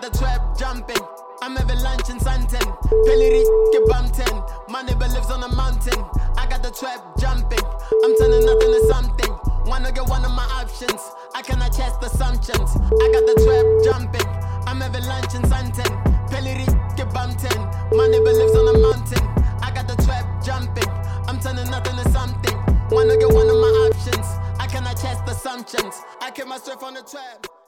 the trap jumping. I'm having lunch in Santen. Peliri, get bumping. My neighbor lives on a mountain. I got the trap jumping. I'm turning nothing to something. Wanna get one of my options. I cannot test assumptions. I got the trap jumping. I'm having lunch in Santen. Peliri, get bumping. My neighbor lives on a mountain. I got the trap jumping. I'm turning nothing to something. Wanna get one of my options. I cannot test assumptions. I keep my strength on the trap.